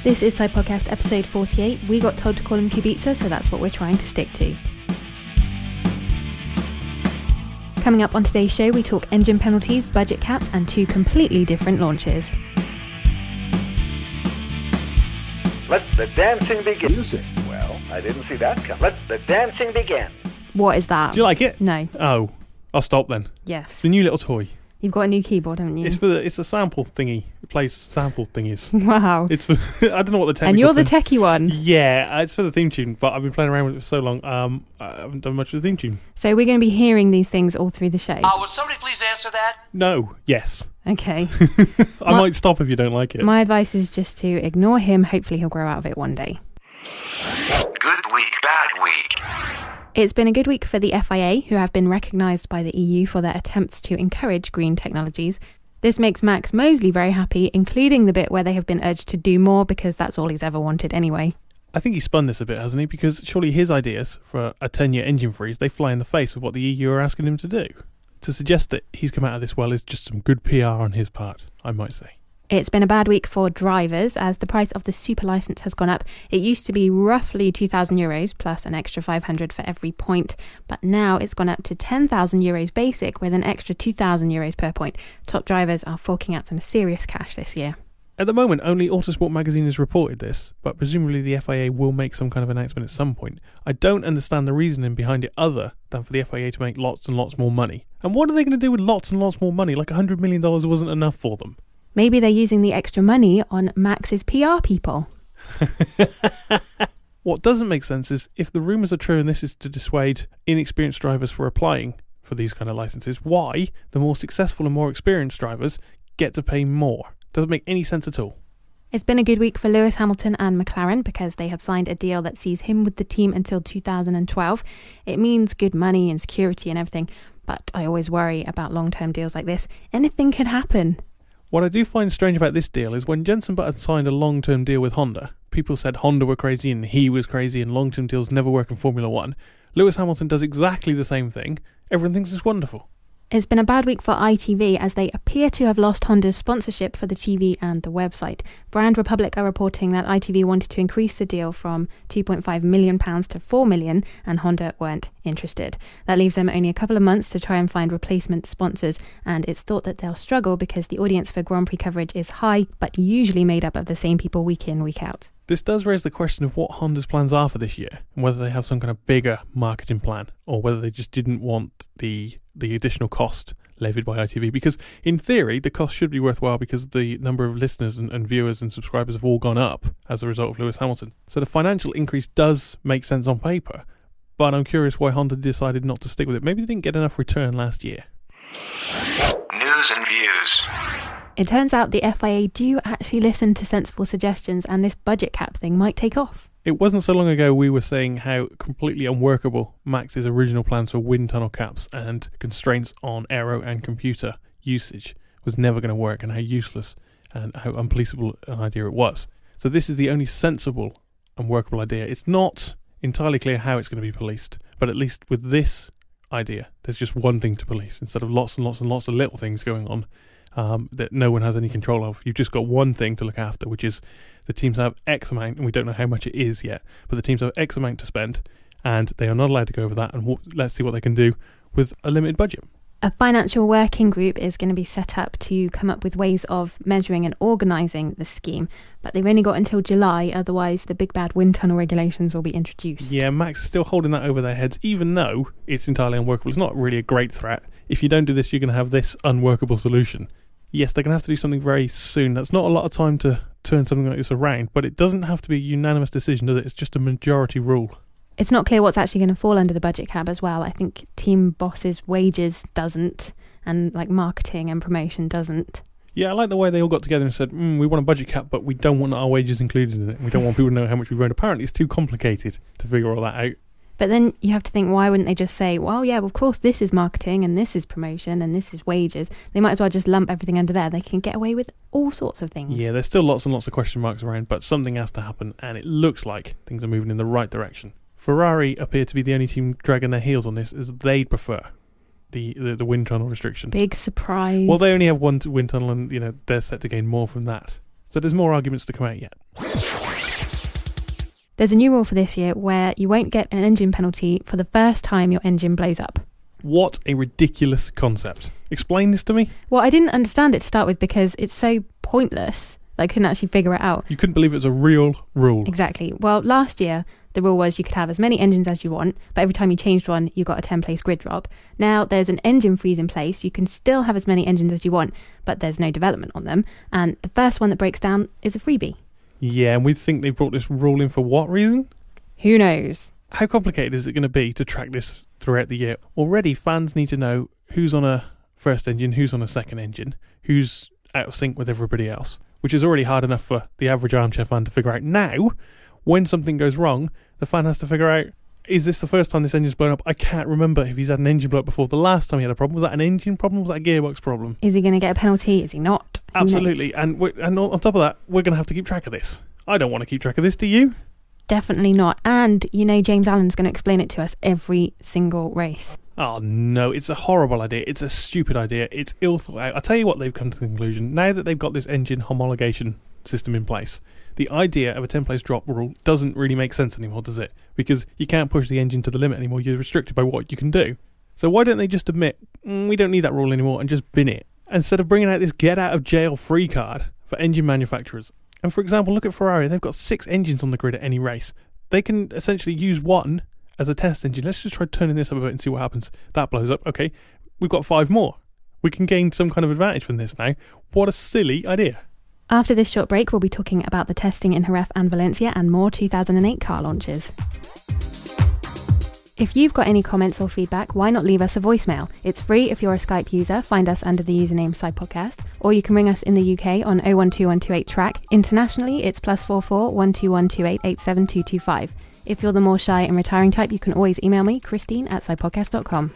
This is Side Podcast episode 48. We got told to call him Kubica, so that's what we're trying to stick to. Coming up on today's show, we talk engine penalties, budget caps, and two completely different launches. Let the dancing begin. Music. Well, I didn't see that coming. Let the dancing begin. What is that? Do you like it? No. Oh, I'll stop then. It's Yes. the new little toy. You've got a new keyboard, haven't you? It's a sample thingy. It plays sample thingies. Wow. It's for I don't know what the technical And you're the term- techie one. Yeah, it's for the theme tune, but I've been playing around with it for so long. I haven't done much with the theme tune. So we're going to be hearing these things all through the show. Would somebody please answer that? No. Yes. Okay. I might stop if you don't like it. My advice is just to ignore him. Hopefully he'll grow out of it one day. Good week, bad week. It's been a good week for the FIA, who have been recognised by the EU for their attempts to encourage green technologies. This makes Max Mosley very happy, including the bit where they have been urged to do more because that's all he's ever wanted anyway. I think he spun this a bit, hasn't he? Because surely his ideas for a 10-year engine freeze, they fly in the face of what the EU are asking him to do. To suggest that he's come out of this well is just some good PR on his part, I might say. It's been a bad week for drivers as the price of the super licence has gone up. It used to be roughly €2,000 plus an extra 500 for every point, but now it's gone up to €10,000 basic with an extra €2,000 per point. Top drivers are forking out some serious cash this year. At the moment, only Autosport magazine has reported this, but presumably the FIA will make some kind of announcement at some point. I don't understand the reasoning behind it other than for the FIA to make lots and lots more money. And what are they going to do with lots and lots more money? Like $100 million wasn't enough for them. Maybe they're using the extra money on Max's PR people. What doesn't make sense is if the rumours are true and this is to dissuade inexperienced drivers from applying for these kind of licences, why the more successful and more experienced drivers get to pay more? Doesn't make any sense at all. It's been a good week for Lewis Hamilton and McLaren because they have signed a deal that sees him with the team until 2012. It means good money and security and everything, but I always worry about long-term deals like this. Anything could happen. What I do find strange about this deal is when Jenson Button signed a long-term deal with Honda, people said Honda were crazy and he was crazy and long-term deals never work in Formula 1. Lewis Hamilton does exactly the same thing. Everyone thinks it's wonderful. It's been a bad week for ITV as they appear to have lost Honda's sponsorship for the TV and the website. Brand Republic are reporting that ITV wanted to increase the deal from £2.5 million to £4 million and Honda weren't interested. That leaves them only a couple of months to try and find replacement sponsors, and it's thought that they'll struggle because the audience for Grand Prix coverage is high but usually made up of the same people week in, week out. This does raise the question of what Honda's plans are for this year and whether they have some kind of bigger marketing plan or whether they just didn't want the additional cost levied by ITV, because in theory the cost should be worthwhile because the number of listeners and viewers and subscribers have all gone up as a result of Lewis Hamilton. So the financial increase does make sense on paper, but I'm curious why Honda decided not to stick with it. Maybe they didn't get enough return last year. News and views. It turns out the FIA do actually listen to sensible suggestions and this budget cap thing might take off. It wasn't so long ago we were saying how completely unworkable Max's original plans for wind tunnel caps and constraints on aero and computer usage was never going to work and how useless and how unpoliceable an idea it was. So this is the only sensible and workable idea. It's not entirely clear how it's going to be policed, but at least with this idea, there's just one thing to police instead of lots and lots and lots of little things going on that no one has any control of. You've just got one thing to look after, which is the teams have X amount, and we don't know how much it is yet, but the teams have X amount to spend, and they are not allowed to go over that, and let's see what they can do with a limited budget. A financial working group is going to be set up to come up with ways of measuring and organising the scheme, but they've only got until July, otherwise the big bad wind tunnel regulations will be introduced. Yeah, Max is still holding that over their heads, even though it's entirely unworkable. It's not really a great threat. If you don't do this, you're going to have this unworkable solution. Yes, they're going to have to do something very soon. That's not a lot of time to turn something like this around, but it doesn't have to be a unanimous decision, does it? It's just a majority rule. It's not clear what's actually going to fall under the budget cap as well. I think team bosses' wages doesn't, and like marketing and promotion doesn't. Yeah, I like the way they all got together and said, we want a budget cap, but we don't want our wages included in it. We don't want people to know how much we've earned. Apparently, it's too complicated to figure all that out. But then you have to think, why wouldn't they just say, well, yeah, of course, this is marketing and this is promotion and this is wages. They might as well just lump everything under there. They can get away with all sorts of things. Yeah, there's still lots and lots of question marks around, but something has to happen, and it looks like things are moving in the right direction. Ferrari appear to be the only team dragging their heels on this, as they'd prefer the wind tunnel restriction. Big surprise. Well, they only have one wind tunnel, and they're set to gain more from that. So there's more arguments to come out yet. There's a new rule for this year where you won't get an engine penalty for the first time your engine blows up. What a ridiculous concept. Explain this to me. Well, I didn't understand it to start with because it's so pointless that I couldn't actually figure it out. You couldn't believe it was a real rule. Exactly. Well, last year, the rule was you could have as many engines as you want, but every time you changed one, you got a 10-place grid drop. Now, there's an engine freeze in place. You can still have as many engines as you want, but there's no development on them. And the first one that breaks down is a freebie. Yeah, and we think they brought this rule in for what reason? Who knows? How complicated is it going to be to track this throughout the year? Already, fans need to know who's on a first engine, who's on a second engine, who's out of sync with everybody else, which is already hard enough for the average armchair fan to figure out. Now, when something goes wrong, the fan has to figure out, is this the first time this engine's blown up? I can't remember if he's had an engine blow up before. The last time he had a problem, was that an engine problem? Was that a gearbox problem? Is he going to get a penalty? Is he not? Who Absolutely. knows? And on top of that, we're going to have to keep track of this. I don't want to keep track of this, do you? Definitely not. And you know James Allen's going to explain it to us every single race. Oh no, it's a horrible idea. It's a stupid idea. It's ill thought out. I'll tell you what, they've come to the conclusion. Now that they've got this engine homologation system in place, the idea of a 10-place drop rule doesn't really make sense anymore, does it? Because you can't push the engine to the limit anymore. You're restricted by what you can do. So why don't they just admit, we don't need that rule anymore and just bin it? Instead of bringing out this get-out-of-jail-free card for engine manufacturers. And for example, look at Ferrari. They've got 6 engines on the grid at any race. They can essentially use one as a test engine. Let's just try turning this up a bit and see what happens. That blows up. Okay, we've got 5 more. We can gain some kind of advantage from this now. What a silly idea. After this short break, we'll be talking about the testing in Jerez and Valencia and more 2008 car launches. If you've got any comments or feedback, why not leave us a voicemail? It's free if you're a Skype user. Find us under the username SidePodcast. Or you can ring us in the UK on 012128-TRACK. Internationally, it's +44 12128 87225. If you're the more shy and retiring type, you can always email me, Christine@sidepodcast.com.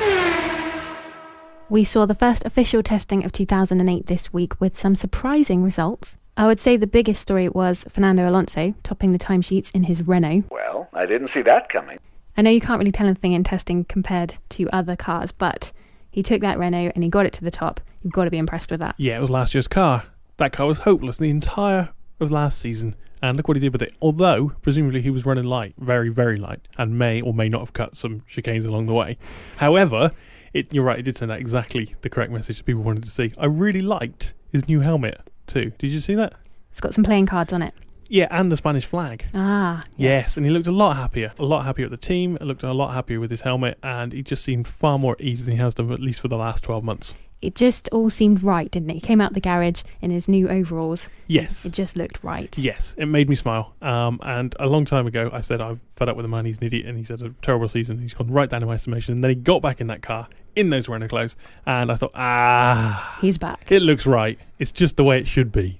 We saw the first official testing of 2008 this week with some surprising results. I would say the biggest story was Fernando Alonso topping the timesheets in his Renault. Well, I didn't see that coming. I know you can't really tell anything in testing compared to other cars, but he took that Renault and he got it to the top. You've got to be impressed with that. Yeah, it was last year's car. That car was hopeless the entire of last season. And look what he did with it. Although, presumably he was running light, very, very light, and may or may not have cut some chicanes along the way. However, you're right, it did send out exactly the correct message people wanted to see. I really liked his new helmet too. Did you see that? It's got some playing cards on it. Yeah, and the Spanish flag. Ah. Yes, and he looked a lot happier at the team, looked a lot happier with his helmet, and he just seemed far more at ease than he has done, at least for the last 12 months. It just all seemed right, didn't it? He came out the garage in his new overalls. Yes. It just looked right. Yes, it made me smile. And a long time ago, I said I'm fed up with the man, he's an idiot, and he's had a terrible season. He's gone right down in my estimation. And then he got back in that car, in those Renault clothes, and I thought, he's back. It looks right. It's just the way it should be.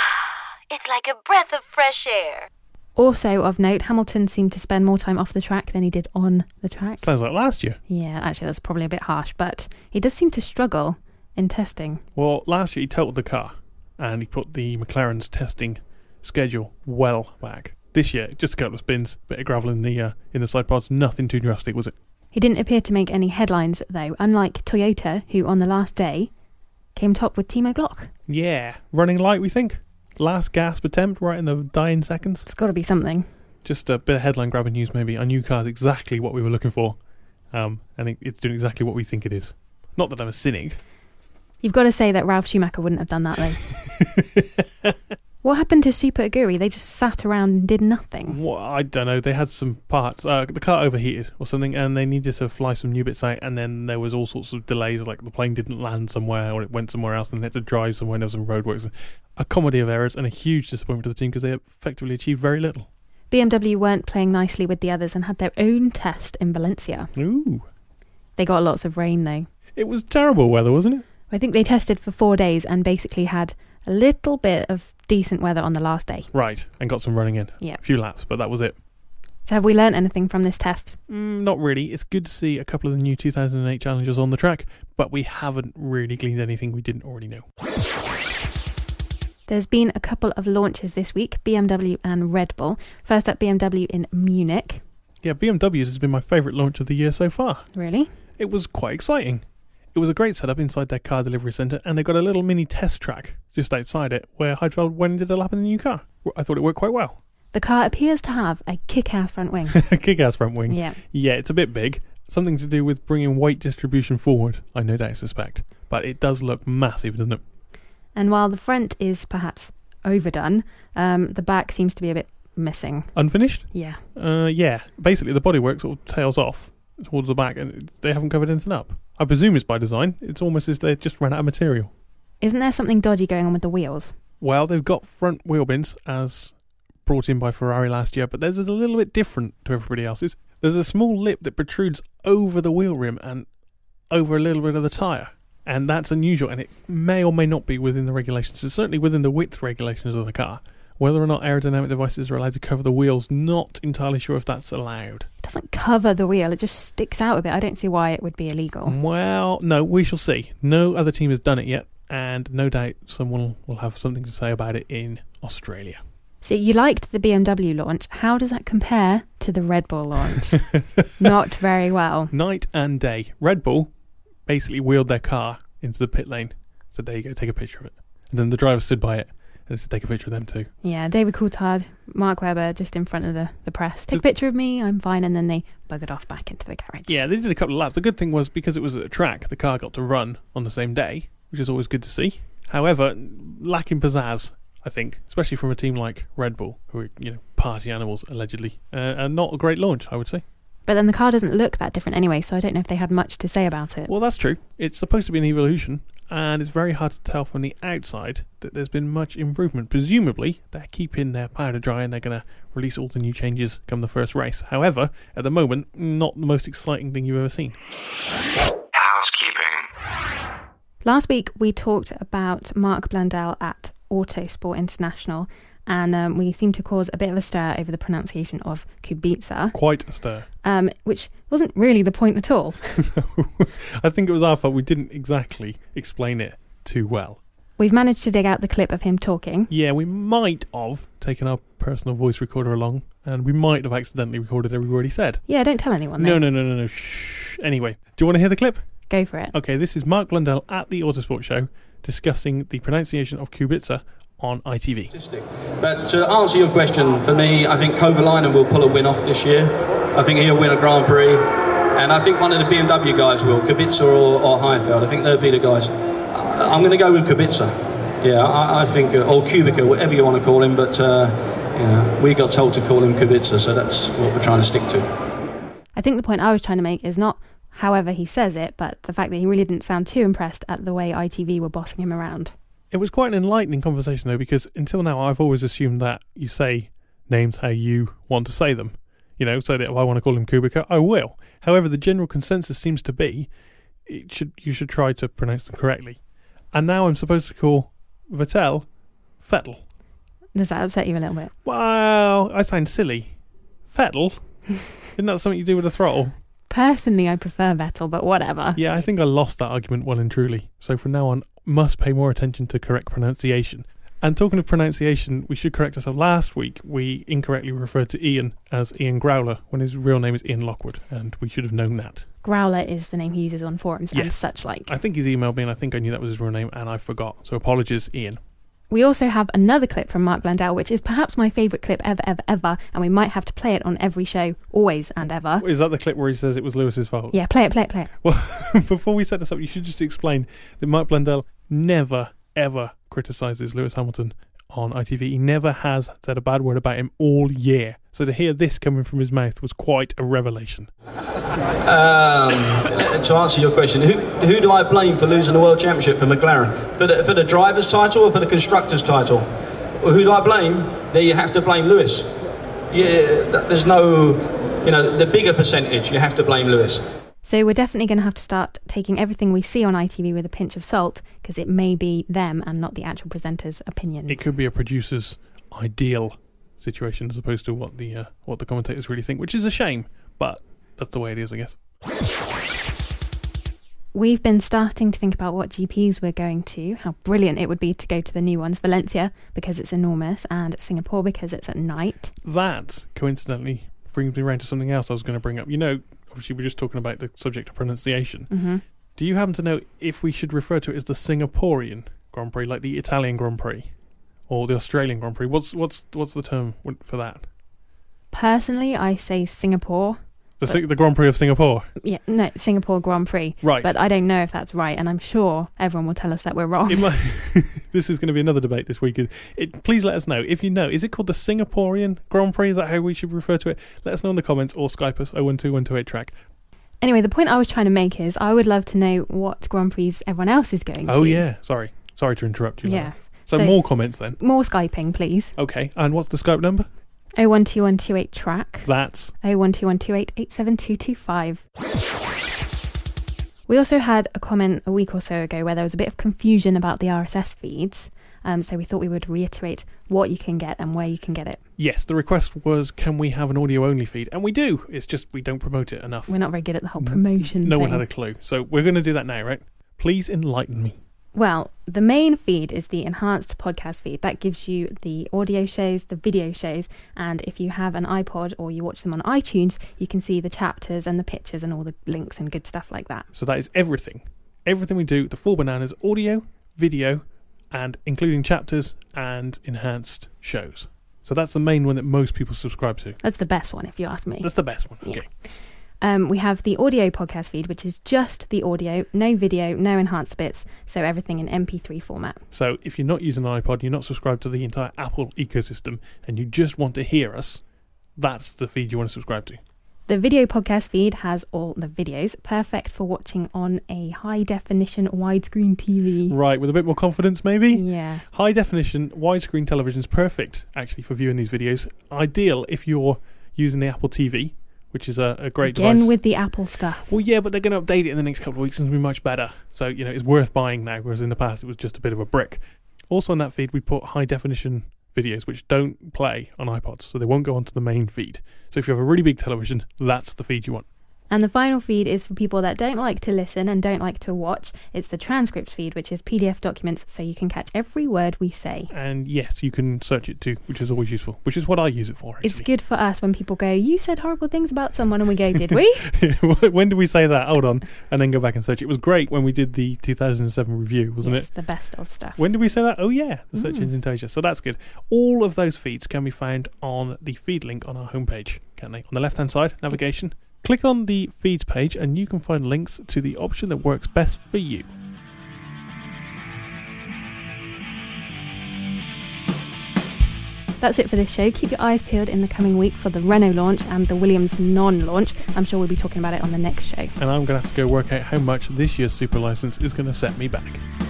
It's like a breath of fresh air. Also of note, Hamilton seemed to spend more time off the track than he did on the track. Sounds like last year. Yeah, actually that's probably a bit harsh, but he does seem to struggle in testing. Well, last year he totaled the car and he put the McLaren's testing schedule well back. This year, just a couple of spins, bit of gravel in the side pods, nothing too drastic, was it? He didn't appear to make any headlines though, unlike Toyota, who on the last day came top with Timo Glock. Yeah, running light, we think. Last gasp attempt right in the dying seconds. It's got to be something. Just a bit of headline grabbing news maybe. Our new car's exactly what we were looking for. And it's doing exactly what we think it is. Not that I'm a cynic. You've got to say that Ralf Schumacher wouldn't have done that though. What happened to Super Aguri? They just sat around and did nothing. Well, I don't know. They had some parts. The car overheated or something, and they needed to fly some new bits out, and then there was all sorts of delays, like the plane didn't land somewhere, or it went somewhere else, and they had to drive somewhere, and there was some roadworks. A comedy of errors, and a huge disappointment to the team, because they effectively achieved very little. BMW weren't playing nicely with the others, and had their own test in Valencia. Ooh. They got lots of rain, though. It was terrible weather, wasn't it? I think they tested for 4 days, and basically had a little bit of decent weather on the last day. Right, and got some running in. Yeah. A few laps, but that was it. So have we learnt anything from this test? Not really. It's good to see a couple of the new 2008 challengers on the track, but we haven't really gleaned anything we didn't already know. There's been a couple of launches this week, BMW and Red Bull. First up, BMW in Munich. Yeah, BMW's has been my favourite launch of the year so far. Really? It was quite exciting. It was a great setup inside their car delivery centre, and they've got a little mini test track just outside it where Heidfeld went and did a lap in the new car. I thought it worked quite well. The car appears to have a kick-ass front wing. A kick-ass front wing. Yeah. Yeah, it's a bit big. Something to do with bringing weight distribution forward, I no doubt suspect. But it does look massive, doesn't it? And while the front is perhaps overdone, the back seems to be a bit missing. Unfinished? Yeah. Yeah. Basically, the bodywork sort of tails off towards the back, and they haven't covered anything up. I presume it's by design. It's almost as if they just ran out of material. Isn't there something dodgy going on with the wheels? Well, they've got front wheel bins as brought in by Ferrari last year, but theirs is a little bit different to everybody else's. There's a small lip that protrudes over the wheel rim and over a little bit of the tyre, and that's unusual, and it may or may not be within the regulations. It's certainly within the width regulations of the car. Whether or not aerodynamic devices are allowed to cover the wheels, not entirely sure if that's allowed. It doesn't cover the wheel, it just sticks out a bit. I don't see why it would be illegal. Well, no, we shall see. No other team has done it yet, and no doubt someone will have something to say about it in Australia. So you liked the BMW launch. How does that compare to the Red Bull launch? Not very well. Night and day. Red Bull basically wheeled their car into the pit lane. So there you go, take a picture of it. And then the driver stood by it and said, take a picture of them too. Yeah, David Coulthard, Mark Webber just in front of the press. Take a picture of me, I'm fine. And then they buggered off back into the garage. Yeah, they did a couple of laps. The good thing was, because it was at a track, the car got to run on the same day, which is always good to see. However, lacking pizzazz, I think, especially from a team like Red Bull, who are, party animals, allegedly. And not a great launch, I would say. But then the car doesn't look that different anyway, so I don't know if they had much to say about it. Well, that's true. It's supposed to be an evolution, and it's very hard to tell from the outside that there's been much improvement. Presumably, they're keeping their powder dry and they're going to release all the new changes come the first race. However, at the moment, not the most exciting thing you've ever seen. Housekeeping. Last week, we talked about Mark Blundell at Autosport International, and we seemed to cause a bit of a stir over the pronunciation of Kubica. Quite a stir. Which wasn't really the point at all. I think it was our fault. We didn't exactly explain it too well. We've managed to dig out the clip of him talking. Yeah, we might have taken our personal voice recorder along, and we might have accidentally recorded every word he said. Yeah, don't tell anyone, though. No. Shh. Anyway, do you want to hear the clip? Go for it. Okay, this is Mark Blundell at the Autosport show discussing the pronunciation of Kubica on ITV. But to answer your question, for me, I think Kovalainen will pull a win off this year. I think he'll win a Grand Prix, and I think one of the BMW guys will, Kubica or Heidfeld. I think they'll be the guys. I'm going to go with Kubica. Yeah, I think, or Kubica, whatever you want to call him, but we got told to call him Kubica, so that's what we're trying to stick to. I think the point I was trying to make is not however he says it, but the fact that he really didn't sound too impressed at the way ITV were bossing him around. It was quite an enlightening conversation, though, because until now I've always assumed that you say names how you want to say them. So that if I want to call him Kubica, I will. However, the general consensus seems to be you should try to pronounce them correctly. And now I'm supposed to call Vettel Vettel. Does that upset you a little bit? Well, I sound silly. Vettel? Isn't that something you do with a throttle? Personally, I prefer Vettel, but whatever. Yeah, I think I lost that argument well and truly. So from now on, must pay more attention to correct pronunciation. And talking of pronunciation, we should correct ourselves. Last week, we incorrectly referred to Ian as Ian Growler, when his real name is Ian Lockwood, and we should have known that. Growler is the name he uses on forums and such like. I think he's emailed me, and I think I knew that was his real name, and I forgot. So apologies, Ian. We also have another clip from Mark Blundell, which is perhaps my favourite clip ever, and we might have to play it on every show, always and ever. Is that the clip where he says it was Lewis's fault? Yeah, play it. Well, before we set this up, you should just explain that Mark Blundell never, ever criticises Lewis Hamilton on ITV. He never has said a bad word about him all year. So to hear this coming from his mouth was quite a revelation. To answer your question, who do I blame for losing the World Championship for McLaren? For the driver's title or for the constructor's title? Well, who do I blame? There you have to blame Lewis. Yeah, there's no, the bigger percentage, you have to blame Lewis. So we're definitely going to have to start taking everything we see on ITV with a pinch of salt, because it may be them and not the actual presenter's opinion. It could be a producer's ideal situation as opposed to what the commentators really think, which is a shame, but that's the way it is, I guess. We've been starting to think about what GPs we're going to, how brilliant it would be to go to the new ones. Valencia, because it's enormous, and Singapore, because it's at night. That, coincidentally, brings me around to something else I was going to bring up. Obviously we're just talking about the subject of pronunciation. Mm-hmm. Do you happen to know if we should refer to it as the Singaporean Grand Prix, like the Italian Grand Prix, or the Australian Grand Prix? What's the term for that? Personally, I say Singapore. The Grand Prix of Singapore? Yeah, no, Singapore Grand Prix. Right. But I don't know if that's right, and I'm sure everyone will tell us that we're wrong. This is going to be another debate this week. Please let us know. If you know, is it called the Singaporean Grand Prix? Is that how we should refer to it? Let us know in the comments or Skype us 012-128-TRACK. Anyway, the point I was trying to make is I would love to know what Grand Prix everyone else is going to. Oh, yeah. Sorry to interrupt you. Yeah. So more comments then. More Skyping, please. Okay. And what's the Skype number? 012-128-TRACK. That's 012-128-87225. We also had a comment a week or so ago where there was a bit of confusion about the RSS feeds. So we thought we would reiterate what you can get and where you can get it. Yes, the request was, can we have an audio-only feed? And we do. It's just we don't promote it enough. We're not very good at the whole promotion No thing. one had a clue. So we're going to do that now, right? Please enlighten me. Well, the main feed is the enhanced podcast feed. That gives you the audio shows, the video shows, and if you have an iPod or you watch them on iTunes, you can see the chapters and the pictures and all the links and good stuff like that. So that is everything. Everything we do, the 4 Bananas, audio, video, and including chapters and enhanced shows. So that's the main one that most people subscribe to. That's the best one, if you ask me. That's the best one, okay. Yeah. We have the audio podcast feed, which is just the audio, no video, no enhanced bits, so everything in MP3 format. So if you're not using an iPod, you're not subscribed to the entire Apple ecosystem, and you just want to hear us, that's the feed you want to subscribe to. The video podcast feed has all the videos, perfect for watching on a high-definition widescreen TV. Right, with a bit more confidence maybe? Yeah. High-definition widescreen television is perfect, actually, for viewing these videos. Ideal if you're using the Apple TV, which is a great device. Again with the Apple stuff. Well, yeah, but they're going to update it in the next couple of weeks and it's going to be much better. So, it's worth buying now, whereas in the past it was just a bit of a brick. Also on that feed, we put high-definition videos which don't play on iPods, so they won't go onto the main feed. So if you have a really big television, that's the feed you want. And the final feed is for people that don't like to listen and don't like to watch. It's the transcripts feed, which is PDF documents, so you can catch every word we say. And yes, you can search it too, which is always useful, which is what I use it for, actually. It's good for us when people go, you said horrible things about someone, and we go, did we? When did we say that? Hold on. And then go back and search. It was great when we did the 2007 review, wasn't it? The best of stuff. When did we say that? Oh yeah, the search engine tells you. So that's good. All of those feeds can be found on the feed link on our homepage, can't they? On the left-hand side, navigation. Click on the feeds page and you can find links to the option that works best for you. That's it for this show. Keep your eyes peeled in the coming week for the Renault launch and the Williams non-launch. I'm sure we'll be talking about it on the next show. And I'm going to have to go work out how much this year's super license is going to set me back.